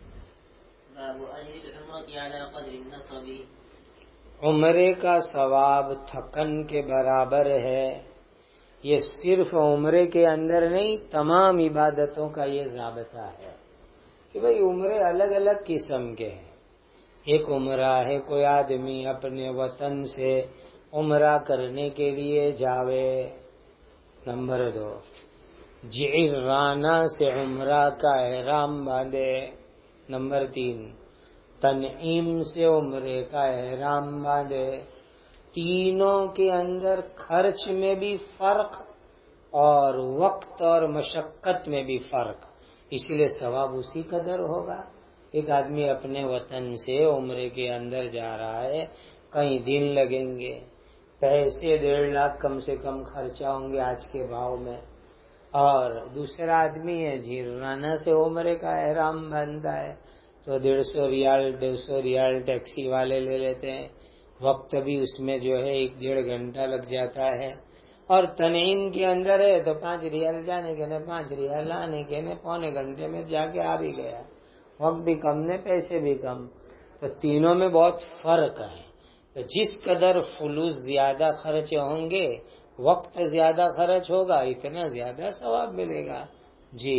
عمرے کا ثواب تھکن کے برابر ہے. یہ صرف عمرے کے اندر نہیں، تمام عبادتوں کا یہ ضابطہ ہے کہ بھئی عمرے الگ الگ قسم کے ہیں. ایک عمرہ ہے کوئی آدمی اپنے وطن سے عمرہ کرنے کے لیے جاوے. نمبر دو، جعرانہ سے عمرہ کا احرام باندھے. نمبر تین، تنعیم سے عمرے کا احرام باندھے. تینوں کے اندر خرچ میں بھی فرق اور وقت اور مشقت میں بھی فرق، اس لیے ثواب اسی قدر ہوگا. ایک آدمی اپنے وطن سے عمرے کے اندر جا رہا ہے، کئی دن لگیں گے، پیسے ڈیڑھ لاکھ کم سے کم خرچہ ہوں گے آج کے بھاؤ میں. اور دوسرا آدمی ہے جیرانہ سے عمرے کا احرام باندھتا ہے تو ڈیڑھ سو ریال ڈیڑھ سو ریال ٹیکسی والے لے لیتے ہیں. وقت بھی اس میں جو ہے ایک ڈیڑھ گھنٹہ لگ جاتا ہے. اور تنعیم کے اندر ہے تو پانچ ریال جانے کے نے پانچ ریال آنے کے نے پونے گھنٹے میں جا کے آ بھی گیا، وقت بھی کم نے پیسے بھی کم، تو تینوں میں بہت فرق ہے۔ تو جس قدر فلوس زیادہ خرچ ہوں گے، وقت زیادہ خرچ ہوگا، اتنا زیادہ ثواب ملے گا۔ جی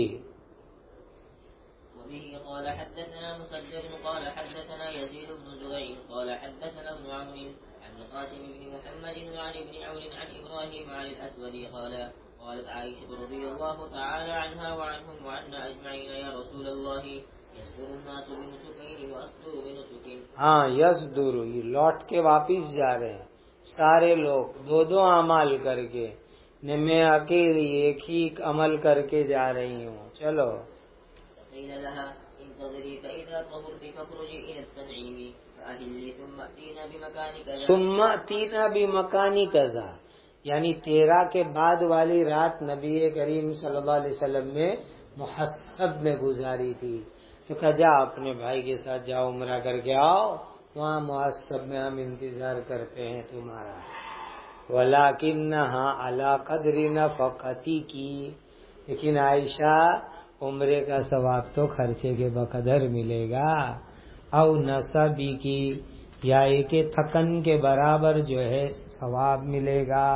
وبه قال حدثنا مسدد قال حدثنا يزيد بن زريع قال حدثنا ابن عمرو عن القاسم بن محمد وعن ابن عون عن إبراهيم عن الأسود قال قالت عائشة رضي الله تعالى عنها وعنهم وعنا أجمعين يا رسول الله يصدر الناس بنسكين وأصدر بنسك۔ ہاں یصدر، یہ لوٹ کے واپس جا رہے ہیں سارے لوگ دو دو اعمال کر کے، نہ میں اکیلی ایک ہی عمل کر کے جا رہی ہوں، چلو۔ قيل لها انتظري فإذا طهرت فاخرجي إلى التنعيم فأهلي ثم أتينا بمكان كذا ثم أتينا بمكان كذا، یعنی تیرہ کے بعد والی رات نبی کریم صلی اللہ علیہ وسلم نے محسب میں گزاری تھی، تو کہا جا اپنے بھائی کے ساتھ جاؤ عمرہ کر کے آؤ، وہاں محسب میں ہم انتظار کرتے ہیں تمہارا۔ وَلَكِنَّهَا عَلَى قَدْرِ نَفَقَتِكِ کی، لیکن عائشہ عمرے کا ثواب تو خرچے کے بقدر ملے گا، او نصبی کی، یا ایک تھکن کے برابر جو ہے ثواب ملے گا۔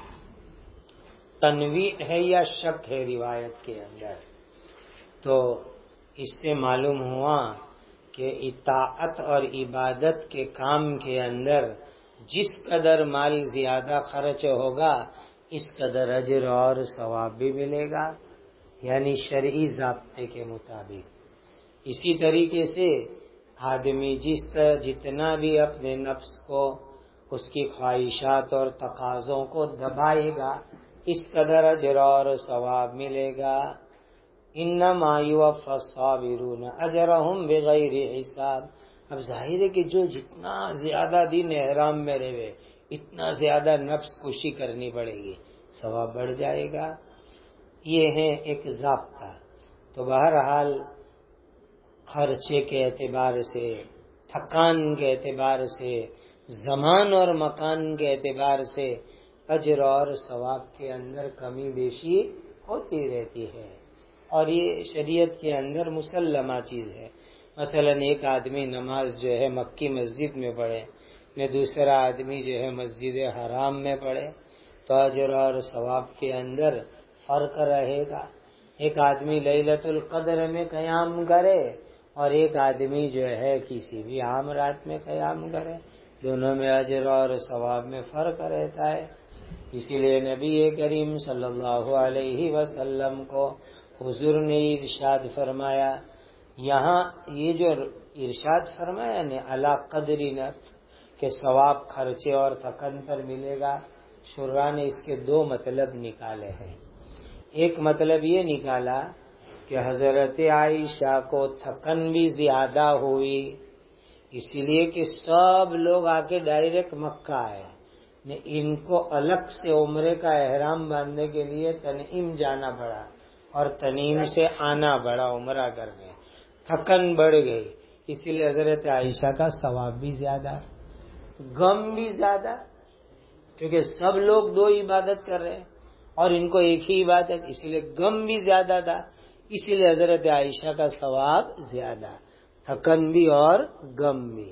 تنویع ہے یا شک ہے روایت کے اندر؟ تو اس سے معلوم ہوا کہ اطاعت اور عبادت کے کام کے اندر جس قدر مال زیادہ خرچ ہوگا اس قدر اجر اور ثواب بھی ملے گا، یعنی شرعی ضابطے کے مطابق۔ اسی طریقے سے آدمی جس طرح جتنا بھی اپنے نفس کو، اس کی خواہشات اور تقاضوں کو دبائے گا اس قدر اجر اور ثواب ملے گا۔ انما یوفی الصابرون اجرہم بغیر حساب۔ اب ظاہر ہے کہ جو جتنا زیادہ دن احرام میں رہے اتنا زیادہ نفس کشی کرنی پڑے گی، ثواب بڑھ جائے گا۔ یہ ہے ایک ضابطہ۔ تو بہرحال خرچے کے اعتبار سے، تھکان کے اعتبار سے، زمان اور مکان کے اعتبار سے اجر اور ثواب کے اندر کمی بیشی ہوتی رہتی ہے، اور یہ شریعت کے اندر مسلمہ چیز ہے۔ مثلا ایک آدمی نماز جو ہے مکی مسجد میں پڑھے، نہ دوسرا آدمی جو ہے مسجد حرام میں پڑھے، تو اجر اور ثواب کے اندر فرق رہے گا۔ ایک آدمی لیلۃ القدر میں قیام کرے اور ایک آدمی جو ہے کسی بھی عام رات میں قیام کرے، دونوں میں اجر اور ثواب میں فرق رہتا ہے۔ اسی لیے نبی کریم صلی اللہ علیہ وسلم کو حضور نے ارشاد فرمایا، یہاں یہ جو ارشاد فرمایا نے علی قدر نفس، کہ ثواب خرچے اور تھکن پر ملے گا، شرح نے اس کے دو مطلب نکالے ہیں۔ ایک مطلب یہ نکالا کہ حضرت عائشہ کو تھکن بھی زیادہ ہوئی، اسی لیے کہ سب لوگ آ کے ڈائریکٹ مکہ آئے، ان کو الگ سے عمرے کا احرام باندھنے کے لیے تنعیم جانا پڑا اور تنعیم سے آنا پڑا عمرہ کرنے، تھکن بڑھ گئی، اسی لیے حضرت عائشہ کا ثواب بھی زیادہ، غم بھی زیادہ، کیونکہ سب لوگ دو عبادت کر رہے ہیں اور ان کو ایک ہی عبادت، اسی لیے غم بھی زیادہ تھا، اسی لیے حضرت عائشہ کا ثواب زیادہ، تھکن بھی اور غم بھی۔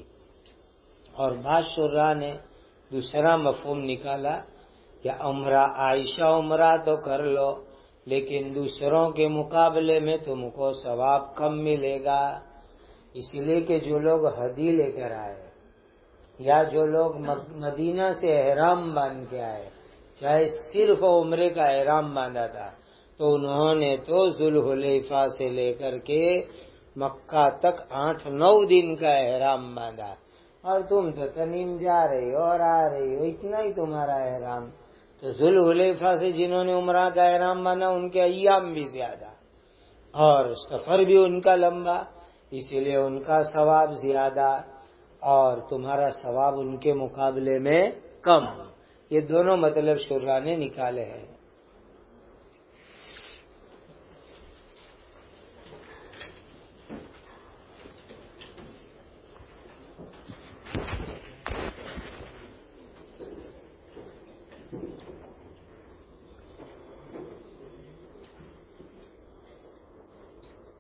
اور بعض شراح نے دوسرا مفہوم نکالا کہ عمرہ عائشہ عمرہ تو کر لو لیکن دوسروں کے مقابلے میں تم کو ثواب کم ملے گا، اسی لیے کہ جو لوگ ہدی لے کر آئے یا جو لوگ مدینہ سے احرام باندھ کے آئے، چاہے صرف عمرے کا احرام باندھا تھا، تو انہوں نے تو ذوالحلیفہ سے لے کر کے مکہ تک آٹھ نو دن کا احرام باندھا، اور تم تو تنعیم جا رہی ہو اور آ رہی ہو، اتنا ہی تمہارا احرام۔ تو ذوالحلیفہ سے جنہوں نے عمرہ کا احرام باندھا ان کے ایام بھی زیادہ اور سفر بھی ان کا لمبا، اسی لیے ان کا ثواب زیادہ اور تمہارا ثواب ان کے مقابلے میں کم۔ یہ دونوں مطلب شراح نے نکالے ہیں۔